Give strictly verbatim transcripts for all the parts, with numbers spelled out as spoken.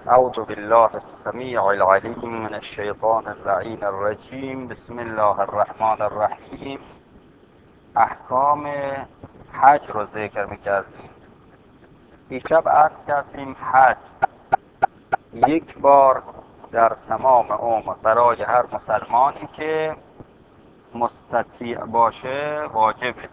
اعوذ بالله السمیع العلیم من الشیطان اللعین الرجیم. بسم الله الرحمن الرحیم. احکام حج رو ذکر میکردیم. دیشب عرض کردیم حج یک بار در تمام عمر برای هر مسلمانی که مستطیع باشه واجبه.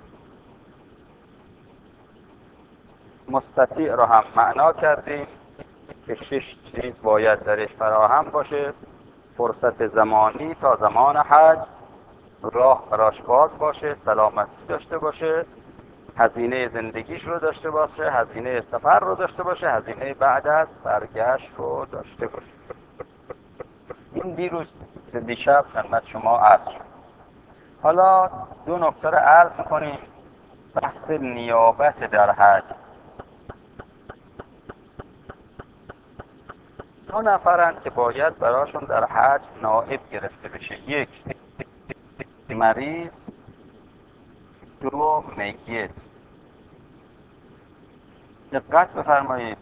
مستطیع رو هم معنا کردیم که شش چیز باید درش فراهم باشه: فرصت زمانی تا زمان حج، راه براش باز باشه، سلامتی داشته باشه، هزینه زندگیش رو داشته باشه، هزینه سفر رو داشته باشه، هزینه بعد از برگشت رو داشته باشه. این دیروز دیشب خدمت شما عرض شد. حالا دو نکته رو عرض می‌کنیم. بحث نیابت در حج. دو نفرن که باید براشون در حج نائب گرفته بشه: یک مریض، دو میت. دقت بفرمایید.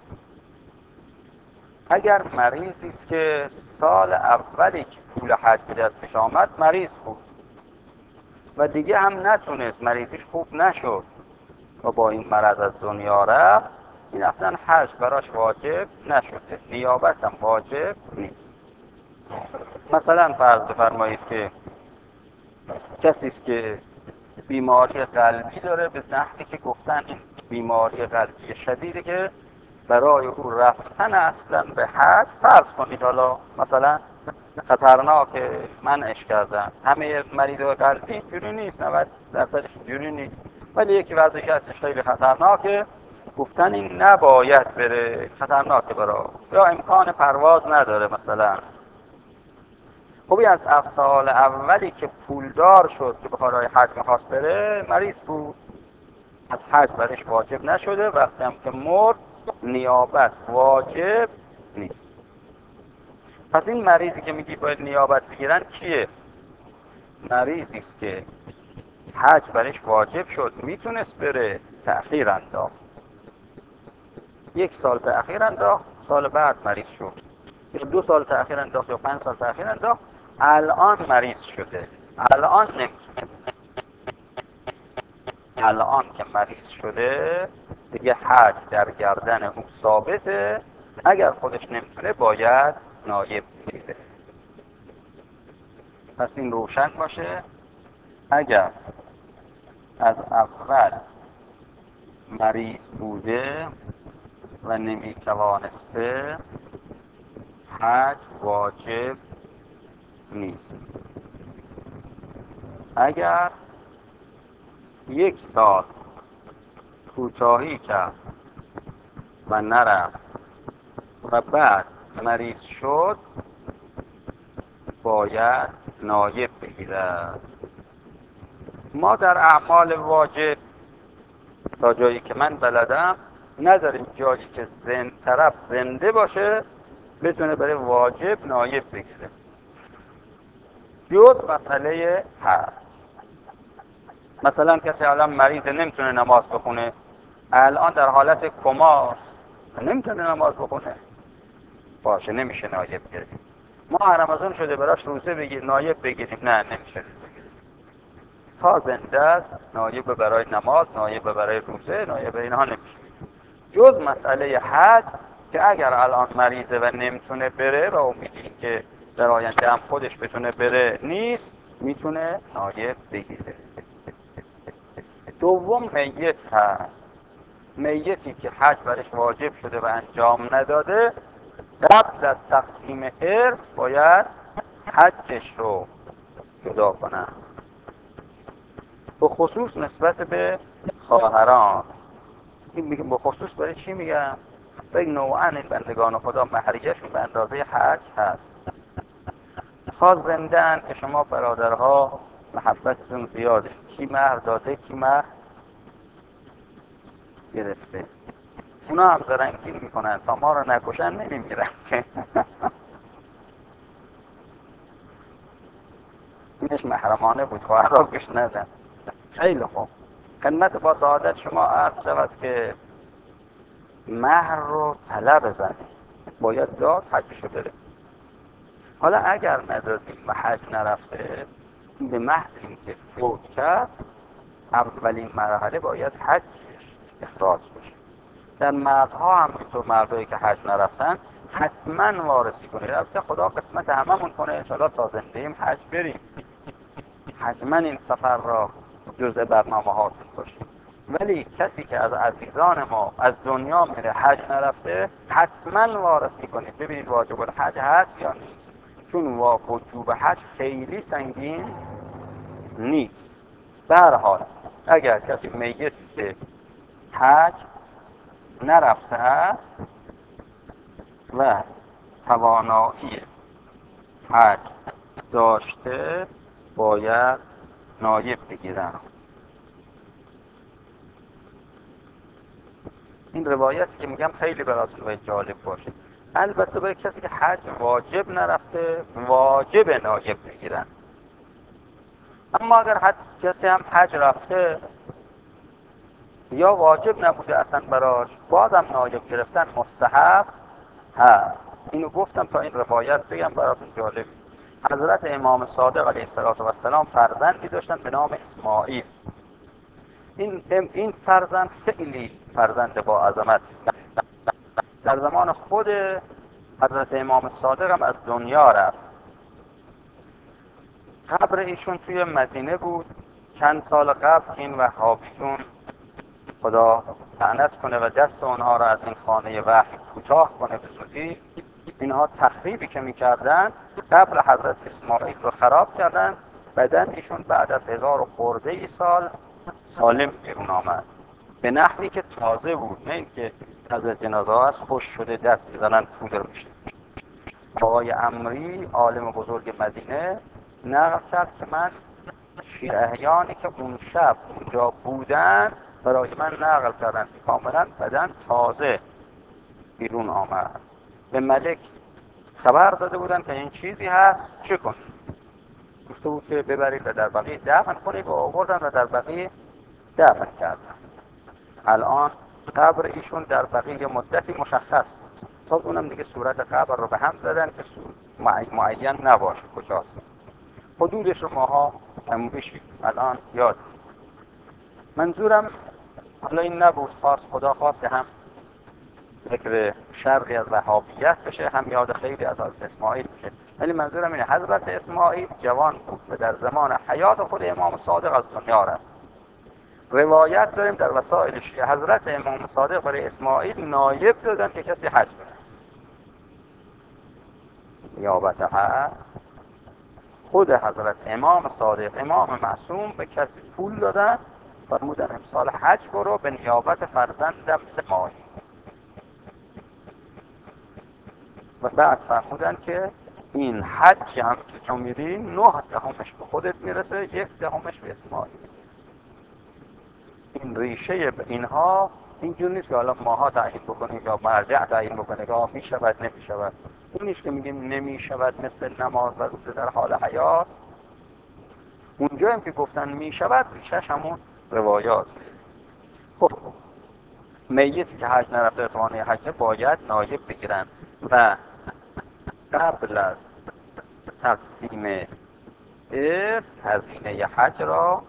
اگر مریضی است که سال اولی که پول حج به دستش آمد مریض بود و دیگه هم نتونست، مریضیش خوب نشد و با این مرض از دنیا رفت، این اصلا حج براش واجب نشده، نیابت هم واجب نیست. مثلا فرض بفرمایید که کسی است که بیماری قلبی داره، به نحوی که گفتن این بیماری قلبی شدیده که برای او رفتن اصلا به حج، فرض کنید حالا مثلا خطرناکه، منعش کردن. همه مریضای قلبی اینجوری نیست، نود درصدش اینجوری نیست، ولی یکی وضعیتش خیلی خطرناکه، گفتن این نباید بره، خطرناکه برای، یا امکان پرواز نداره مثلا. خوبی از سال اولی که پولدار شد که بخواد حج میخواست بره مریض بود، از حج برش واجب نشده. وقتی هم که مرد نیابت واجب نیست. پس این مریضی که میگی باید نیابت بگیرن کیه؟ مریضی است که حج برش واجب شد، میتونست بره، تأخیر انداخت، یک سال تأخیر انداخت، سال بعد مریض شد، یا دو سال تأخیر انداخت یا پنج سال تأخیر انداخت، الان مریض شده، الان نمیتونه. الان که مریض شده دیگه حج در گردن او ثابته. اگر خودش نمیتونه باید نایب بگیره. پس این روشن باشه. اگر از اول مریض بوده و نمیتوانسته، حج واجب نیست. اگر یک سال کوتاهی کرد و نرفت و بعد مریض شد باید نایب بگیرد. ما در اعمال واجب تا جایی که من بلدم نداریم جایی که زن طرف زنده باشه بتونه برای واجب نایب بگیره، جز مسئله حج. مثلا کسی الان مریض نمیتونه نماز بخونه، الان در حالت کما نمیتونه نماز بخونه، باشه نمیشه نایب بگیریم. ما رمضان شده براش روزه بگیر نایب بگیریم؟ نه، نمیشه. تا زنده است نایب برای نماز، نایب برای روزه، نایب اینها نمیشه، جز مسئله حج که اگر الان مریضه و نمیتونه بره و امیدی که در آینده هم خودش بتونه بره نیست، میتونه نایب بگیره. دوم میت هست. میتی که حج برش واجب شده و انجام نداده، قبل از تقسیم ارث باید حجش رو جدا کنن، به خصوص نسبت به خواهران. این میگه به خصوص برای چی میگم؟ به نوعاً این بندگان خدا مهریه‌شون به اندازه حج هست. تا زنده‌اند که شما برادرها محبتتون زیاده، کی مهر داده کی مهر گرفته، اونا هم زرنگی میکنن تا ما رو نکشن نمیمیرن که اینش محرمانه بود، خواهر را گوش ندن. خیلی خوب. خدمت با سعادت شما عرض شود که مهر رو طلب بزنید، باید داد حجشو بره. حالا اگر ندادیم و حج نرفته، به محض اینکه فوت کرد اولین مرحله باید حجش اخراج بشه. در مردها هم اینطور، مردایی که حج نرفتن حتما وارسی کنه. البته خدا قسمت هممون کنه انشاءالله تا زندگیم حج بریم، حتما این سفر را جزء برنامه هاتون باشیم. ولی کسی که از عزیزان ما از دنیا میره حج نرفته حتما وارسی کنید. ببینید واجب الحج هست یا نیست، چون وجوب حج خیلی سنگین نیست. به هر حال اگر کسی میت که حج نرفته است و توانایی حج داشته باید نایب بگیرن. این روایتی که میگم خیلی براتون باید جالب باشه. البته برای کسی که حج واجب نرفته واجب نایب بگیرن. اما اگر حج کسی هم حج رفته یا واجب نبوده اصلا براش، بازم نایب گرفتن مستحب هست. اینو گفتم تا این روایت بگم براتون جالب. حضرت امام صادق علیه السلام فرزندی داشتن به نام اسماعیل. این این فرزند خیلی فرزند با عظمت. در زمان خود حضرت امام صادق هم از دنیا رفت. قبر ایشون توی مدینه بود. چند سال قبل این وهابیون، خدا لعنت کنه و دست اونها را از این خانه وحی کوتاه کنه به زودی، اینها تخریبی که میکردن قبر حضرت اسماعیل رو خراب کردن. بدن ایشون بعد از هزار و خورده ای سال سالم بیرون آمد، به نحوی که تازه بود، نه اینکه از جنازه ها از خوش شده دست بزنن پودر میشه. آقای امری عالم بزرگ مدینه نقل کرد که من شیعیانی که اون شب اونجا بودن برای من نقل کردن کاملا بدن تازه بیرون آمد. به ملک خبر داده بودن که این چیزی هست، چه کن؟ گفته بود که ببرید و در بقیه دفن کنید و آوردن و در بقیه دفن کردن. الان قبر ایشون در بقیه مدتی مشخص بود. تا اونم دیگه صورت قبر رو به هم زدن که معین نباشه کجاست. حدودش رو ماها کموبیش الان یاد. منظورم حالا این نبود، خواست خدا خواست که هم ذکر شرقی از وهابیت بشه هم یاد خیلی از حضرت اسماعیل بشه. ولی منظورم اینه حضرت اسماعیل جوان بود و در زمان حیات خود امام صادق از دنیا رفت. روایت داریم در وسائل شیعه حضرت امام صادق برای اسماعیل نایب دادن که کسی حج کنه. نیابت حج خود حضرت امام صادق امام معصوم به کسی پول دادن، فرمودن امسال حج برو به نیابت فرزندم اسماعیل. و بعد فرمودن که این حج هم که تو میری نه دهمش به خودت میرسه، یک دهمش به اسماعیل. این ریشه به اینها اینجور نیست که حالا ماها تعیین بکنیم یا مرجع تعیین بکنه که می شود نمی شود. اون نیست که میگیم نمی شود مثل نماز و روزه در حال حیات. اونجا هم که گفتن می شود ریشهش همون روایات. خب میتی که حج نرفته توانه حج باید نایب بگیرن و قبل از تقسیم ارث هزینه حج را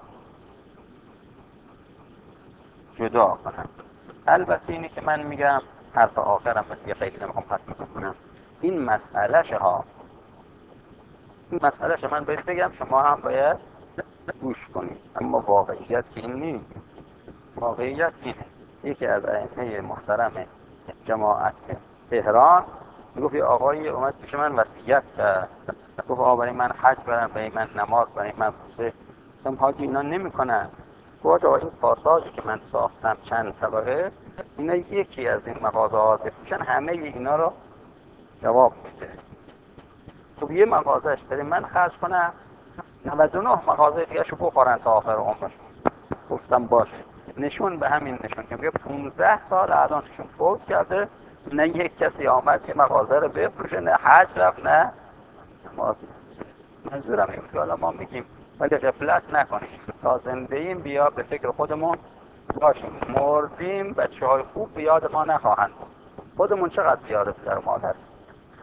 جدا کنم. البته اینی که من میگم حرف آخرم بسیار خیلی نمیخوام پس کنم، این مسئله شه ها این مسئله شه من باید بگم شما هم باید گوش کنید. اما واقعیت که این نیست. واقعیت اینه یکی از ائمه محترم جماعت تهران گفت یه آقایی اومد پیش من وصیت کرد، گفت آقا برای من حج برن، برای من نماز، برای من روزه. گفتم حاجی اینا نمیکنن. گفت آقا این پاساژی که من ساختم چند طبقه، اینا یکی از این مغازه ها بفروشن همه اینا رو جواب میده. خب یه مغازهش برای من خرج کنم، نود و نه مغازه دیگه شو بخورن تا آخر عمرشون. گفتم باشه. نشون به همین نشون که میگه پونزده سال الان ایشون فوت کرده، نه یک کسی آمد که مغازه رو بفروشه، نه حج رفت، نه نماز. منظورم این که حالا ما میگیم ولی غفلت نکنیم، تا زنده ایم بیا به فکر خودمون باشیم، مردیم بچه های خوب بیاد ما نخواهند. خودمون چقدر بیاد پدر و مادر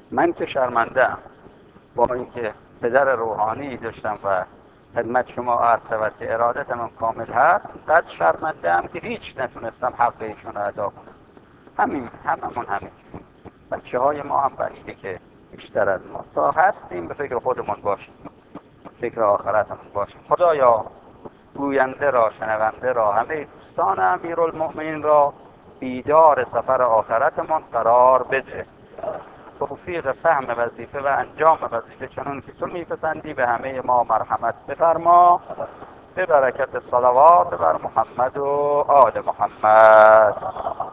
من که شرمنده‌ام، با اینکه پدر روحانی داشتم و خدمت شما عرض شود که ارادتم کامل هست، قد شرمنده‌ام که هیچ نتونستم حق ایشون رو ادا کنم. همین هممون همین بچه های ما هم بقیده که بیشتر از ما تا هستیم به فکر خودمون باشیم، فکر آخرتمون باشیم. خدایا گوینده را، شنونده را، همه دوستان امیرالمؤمنین را بیدار سفر آخرتمان قرار بده. توفیق فهم وظیفه و انجام وظیفه چنان که تو میپسندی به همه ما مرحمت بفرما، به برکت صلوات بر محمد و آل محمد.